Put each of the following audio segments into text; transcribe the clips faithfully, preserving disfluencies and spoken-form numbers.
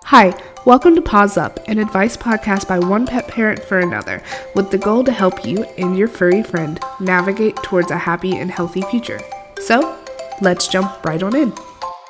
Hi, welcome to Paws Up, an advice podcast by one pet parent for another, with the goal to help you and your furry friend navigate towards a happy and healthy future. So, let's jump right on in.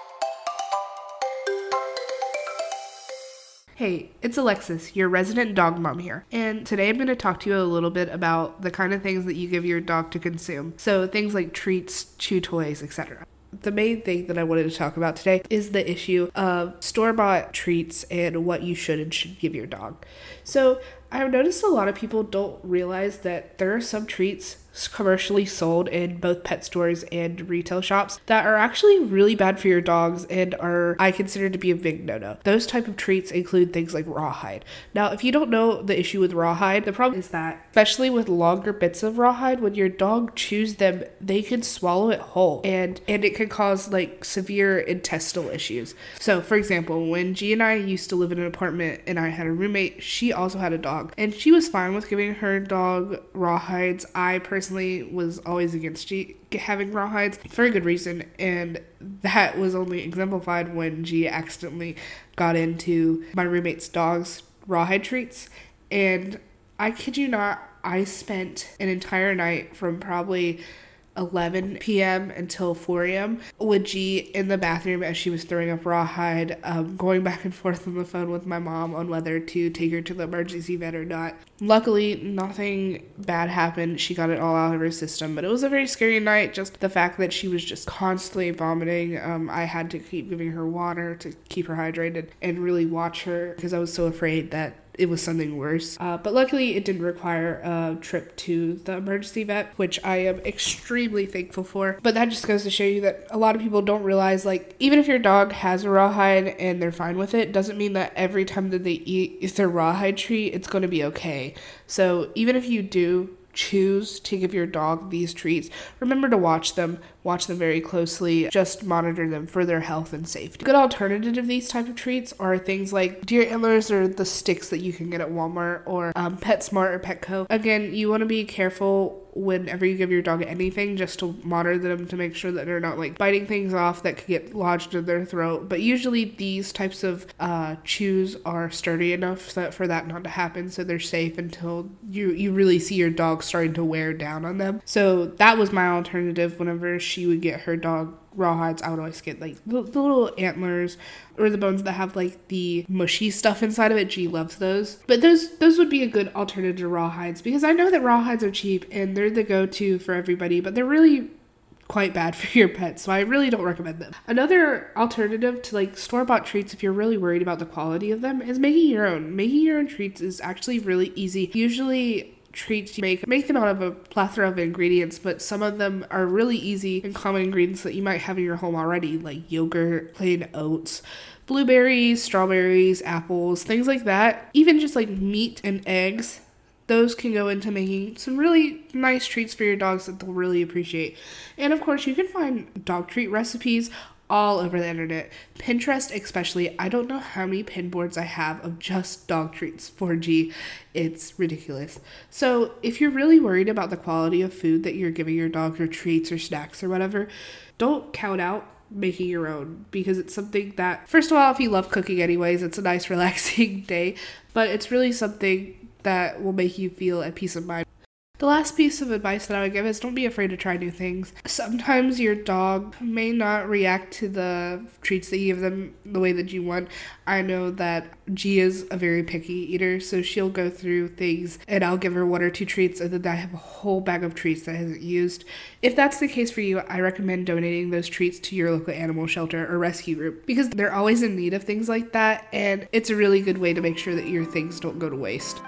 Hey, it's Alexis, your resident dog mom here, and today I'm going to talk to you a little bit about the kind of things that you give your dog to consume. So things like treats, chew toys, et cetera. The main thing that I wanted to talk about today is the issue of store-bought treats and what you should and should give your dog. So I've noticed a lot of people don't realize that there are some treats commercially sold in both pet stores and retail shops that are actually really bad for your dogs and are I consider to be a big no-no. Those type of treats include things like rawhide. Now, if you don't know the issue with rawhide, the problem is that, especially with longer bits of rawhide, when your dog chews them, they can swallow it whole and, and it can cause like severe intestinal issues. So, for example, when G and I used to live in an apartment and I had a roommate, she also had a dog and she was fine with giving her dog rawhides. I personally was always against G having rawhides for a good reason, and that was only exemplified when G accidentally got into my roommate's dog's rawhide treats. And I kid you not, I spent an entire night from probably eleven p.m. until four a.m. with G in the bathroom as she was throwing up rawhide, um, going back and forth on the phone with my mom on whether to take her to the emergency vet or not. Luckily, nothing bad happened. She got it all out of her system, but it was a very scary night. Just the fact that she was just constantly vomiting. Um, I had to keep giving her water to keep her hydrated and really watch her because I was so afraid that it was something worse. Uh, but luckily, it didn't require a trip to the emergency vet, which I am extremely thankful for. But that just goes to show you that a lot of people don't realize, like, even if your dog has a rawhide and they're fine with it, doesn't mean that every time that they eat is their rawhide treat, it's going to be okay. So even if you do choose to give your dog these treats, remember to watch them, watch them very closely, just monitor them for their health and safety. A good alternative to these type of treats are things like deer antlers or the sticks that you can get at Walmart or um, PetSmart or Petco. Again, you want to be careful whenever you give your dog anything, just to monitor them to make sure that they're not like biting things off that could get lodged in their throat. But usually these types of uh, chews are sturdy enough that for that not to happen, so they're safe until you, you really see your dog starting to wear down on them. So that was my alternative. Whenever she would get her dog rawhides, I would always get like the, the little antlers or the bones that have like the mushy stuff inside of it. She loves those. But those those would be a good alternative to rawhides, because I know that rawhides are cheap and they're the go-to for everybody, but they're really quite bad for your pet, so I really don't recommend them. Another alternative to like store-bought treats, if you're really worried about the quality of them, is making your own. Making your own treats is actually really easy. Usually treats you make make them out of a plethora of ingredients, but some of them are really easy and common ingredients that you might have in your home already, like yogurt, plain oats, blueberries, strawberries, apples, things like that. Even just like meat and eggs, those can go into making some really nice treats for your dogs that they'll really appreciate. And of course, you can find dog treat recipes all over the internet. Pinterest especially. I don't know how many pin boards I have of just dog treats for G. It's ridiculous. So if you're really worried about the quality of food that you're giving your dog, or treats or snacks or whatever, don't count out making your own, because it's something that, first of all, if you love cooking anyways, it's a nice relaxing day, but it's really something that will make you feel at peace of mind. The last piece of advice that I would give is don't be afraid to try new things. Sometimes your dog may not react to the treats that you give them the way that you want. I know that G is a very picky eater, so she'll go through things and I'll give her one or two treats and then I have a whole bag of treats that I haven't used. If that's the case for you, I recommend donating those treats to your local animal shelter or rescue group, because they're always in need of things like that, and it's a really good way to make sure that your things don't go to waste.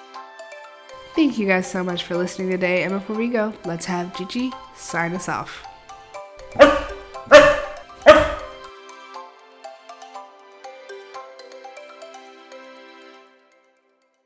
Thank you guys so much for listening today, and before we go, let's have Gigi sign us off.